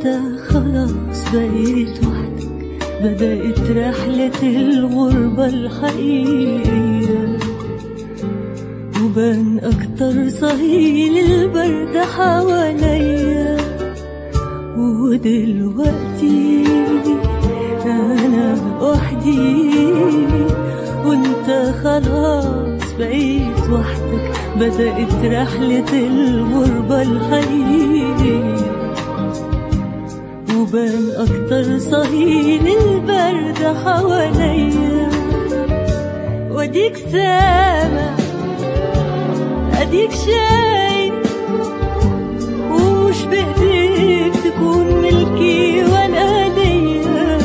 وانت خلاص بقيت وحدك، بدأت رحلة الغربة الحقيقية، وبان أكتر صهيل البرد حواليا. ودلوقتي أنا وحدي وانت خلاص بقيت وحدك، بدأت رحلة الغربة الحقيقية، وبان أكتر صهيل البرد حواليا. واديك سامع اديك شايف، ومش بإيديك تكون ملكي ولا ليا،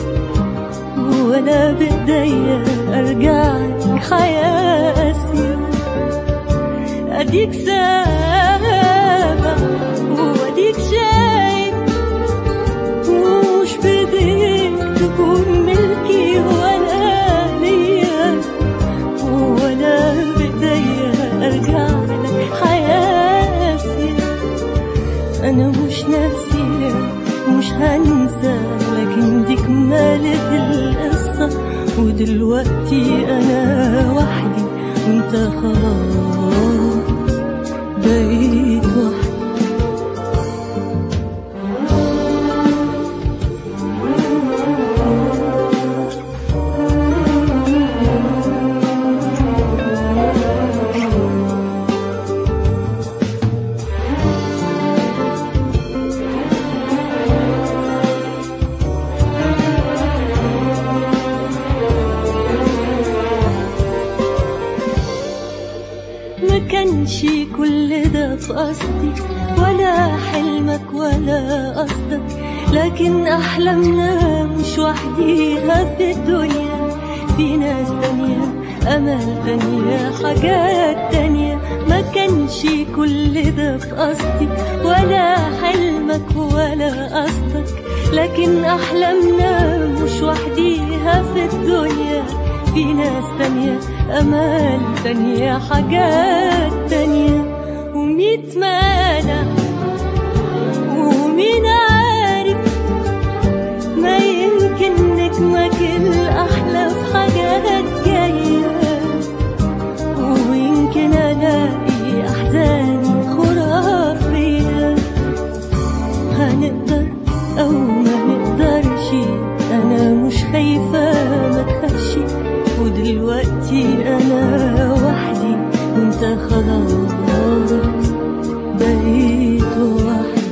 ولا بإيديا أرجعلك حياة قاسية. اديك سامع واديك شايف، ومش بإيديك تكون ملكي ولا ليا، ولا بإيديا أرجعلك حياة قاسية. أنا مش ناسية مش هنسى، لكن دي كمالة القصة. ودلوقتي أنا وحدي وانت خلاص بقيت وحدي. ما كانش كل ده في قصدي، ولا حلمك ولا قصدك، لكن أحلامنا مش وحديها في الدنيا. في ناس تانية، أمل تانية، حاجات تانية. ما كانش كل ده في قصدي، ولا حلمك ولا قصدك، لكن أحلامنا مش وحديها في الدنيا. في ناس تانية، أمال تانية، حاجات تانية. وميت مانع ومين عارف، ما يمكن نجمك الأحلى في حاجات جاية، ويمكن ألاقي أحزاني خرافية. هنقدر أو ما نقدرش، أنا مش خايفة ما تخافش. ودلوقتي أنا وحدي وانت خلاص بقيت وحدك.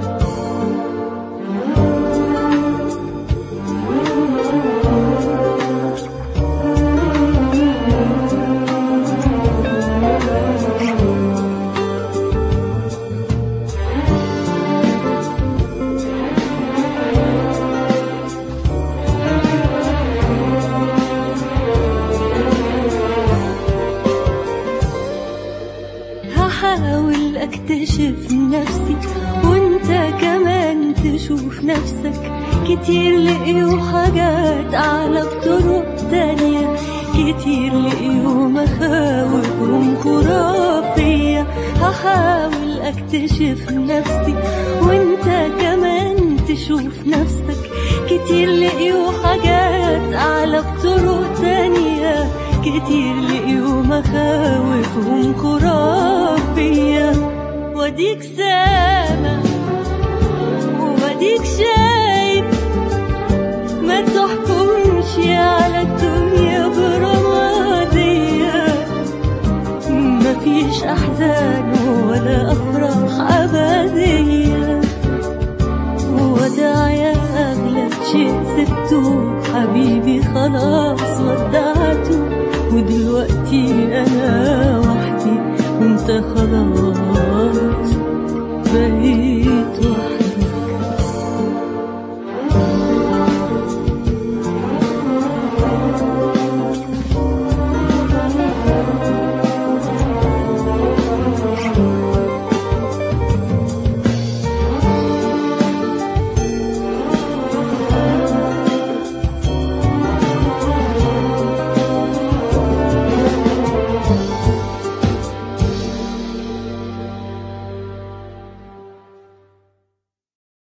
هحاول اكتشف نفسي وانت كمان تشوف نفسك. كتير لقيوا حاجات اعلى بطرق تانية، كتير لقيوا مخاوفهم خرافية. هحاول اكتشف نفسي وانت كمان تشوف نفسك. كتير لقيوا حاجات اعلى بطرق تانية، كتير لقيوا مخاوفهم خرافية. واديك سامع واديك شايف، ما تحكمش على الدنيا برمادية. مفيش أحزان ولا أفراح أبدية، وداع يا أغلى شيء سبته حبيبي خلاص ودعته. ودلوقتي أنا وحدي وانت خلاص